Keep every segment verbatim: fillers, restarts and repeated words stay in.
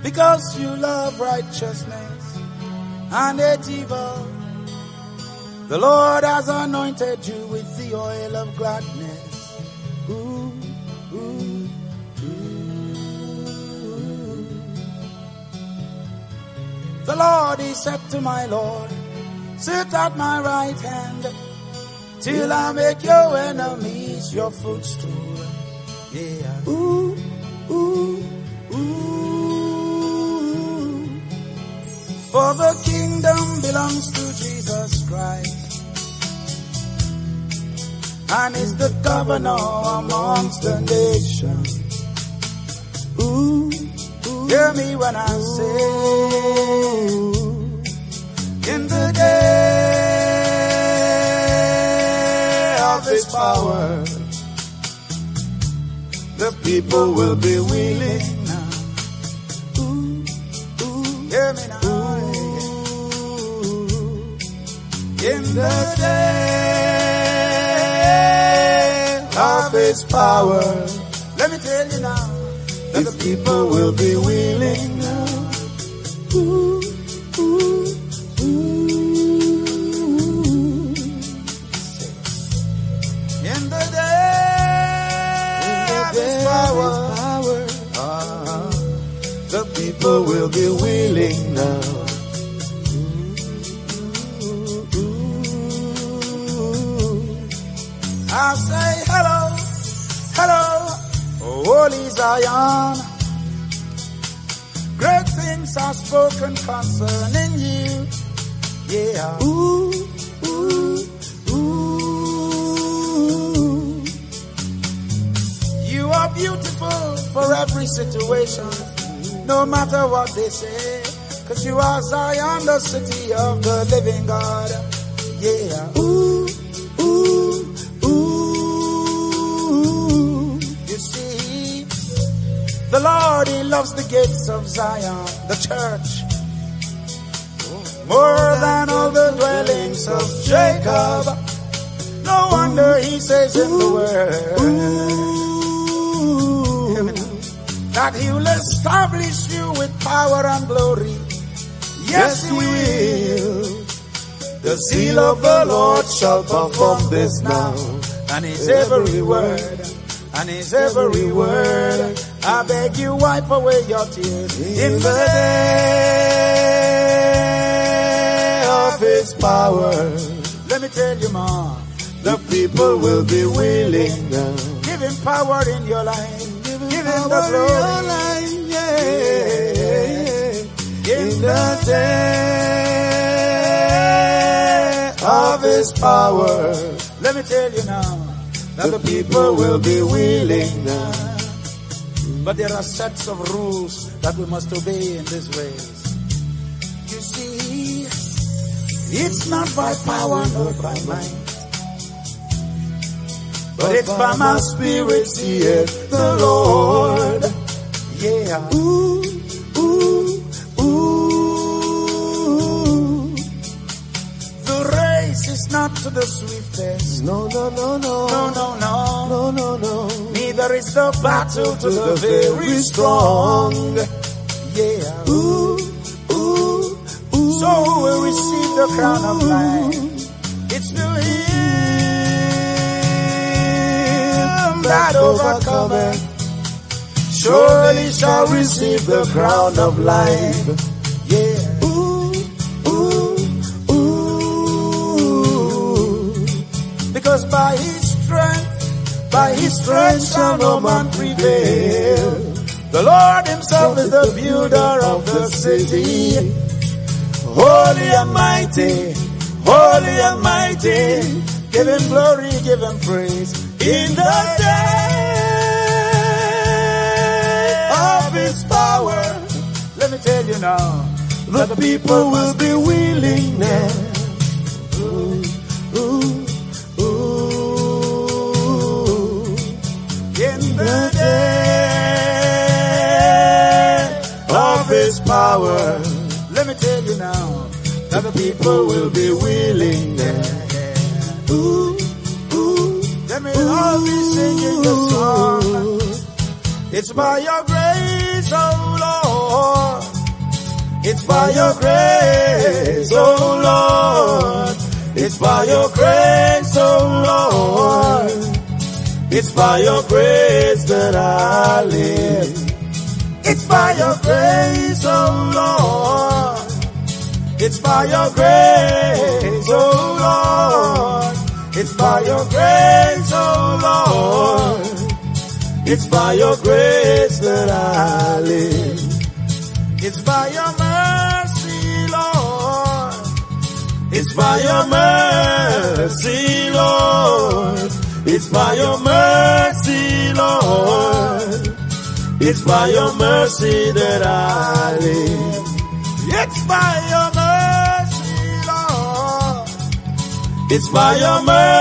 Because you love righteousness and hate evil, the Lord has anointed you with the oil of gladness. Ooh, ooh, ooh. The Lord, he said to my Lord, sit at my right hand till I make your enemies your footstool. Yeah. Ooh, ooh, ooh. For the kingdom belongs to Jesus Christ, and is the governor amongst the nations. Ooh, ooh, hear me when I say, in the day of his power, the people will be willing now. Ooh, ooh, hear me now. In the day of his power, let me tell you now, that the people will be willing now. Ooh, ooh, ooh. In the day of his power, uh, the people will be willing now. I'll say hello, hello, holy Zion. Great things are spoken concerning you. Yeah. Ooh, ooh, ooh. You are beautiful for every situation, no matter what they say. Cause you are Zion, the city of the living God. Yeah. Ooh. The Lord, he loves the gates of Zion, the church, more than all the dwellings of Jacob. No wonder he says in the word that he will establish you with power and glory. Yes, he will. The seal of the Lord shall perform this now, and his every word, and his every word. I beg you, wipe away your tears. In the day of his power, let me tell you more, the people will be willing now. Give him power in your life. Give him, Give him the glory. Life, yeah. In the day of his power, let me tell you now, that the people will be willing now. But there are sets of rules that we must obey in these ways. You see, it's not by power nor by might, but it's by my spirit, saith the Lord. Yeah. Ooh, ooh, ooh. The race is not to the swiftest. No, no, no, no. No, no, no. No, no, no. Neither is the battle to the very strong. Yeah. Ooh, ooh, ooh. So who will receive the crown of life? It's to him that overcometh. Surely shall receive the crown of life. Yeah. Ooh, ooh, ooh. Because by his strength, by his strength shall no man prevail. The Lord himself is the builder of the city. Holy and mighty, holy and mighty. Give him glory, give him praise. In the day of his power, let me tell you now, the people will be willing now. Ooh, ooh. The day of his power, let me tell you now, that the people will be willing then. Ooh, ooh, let me all be singing the song. It's by your grace, oh Lord. It's by your grace, oh Lord. It's by your grace, oh Lord. It's by your grace that I live. It's by your grace, oh Lord. It's by your grace, oh Lord. It's by your grace, oh Lord. It's by your grace that I live. It's by your mercy, Lord. It's by your mercy, Lord. It's by your mercy, Lord. It's by your mercy that I live. It's by your mercy, Lord. It's by your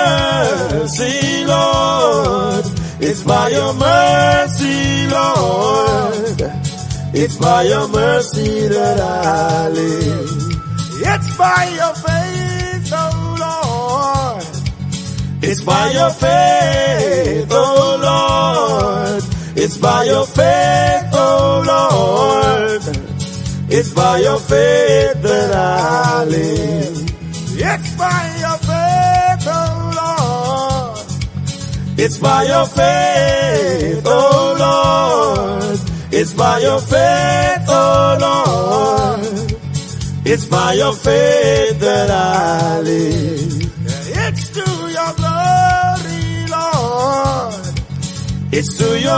mercy, Lord. It's by your mercy, Lord. It's by your mercy that I live. It's by your faith, oh Lord. It's by your faith, oh Lord. It's by your faith, oh Lord. It's by your faith that I live. It's by your faith, oh Lord. It's by your faith, oh Lord. It's by your faith, oh Lord. It's by your faith that I live. It's to your glory, Lord. It's to your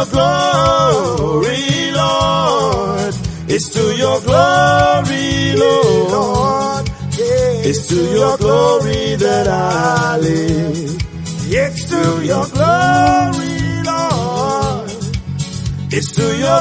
glory, Lord. It's to your glory, Lord. It's to your glory that I live. It's to your glory, Lord. It's to your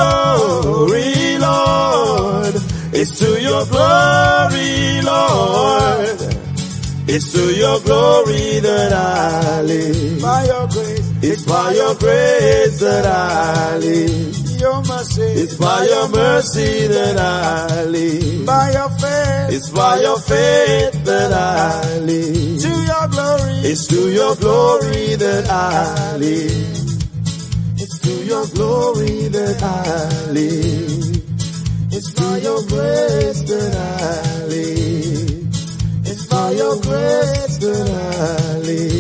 glory, Lord. It's to your glory, Lord. It's to your glory that I live. By your grace. It's by your grace that I live. Your mercy. It's by your mercy that I live. By your faith. It's by your faith that I live. To your glory. It's to your glory that I live. It's to your glory that I live. It's by your grace that I live. It's by your grace that I live.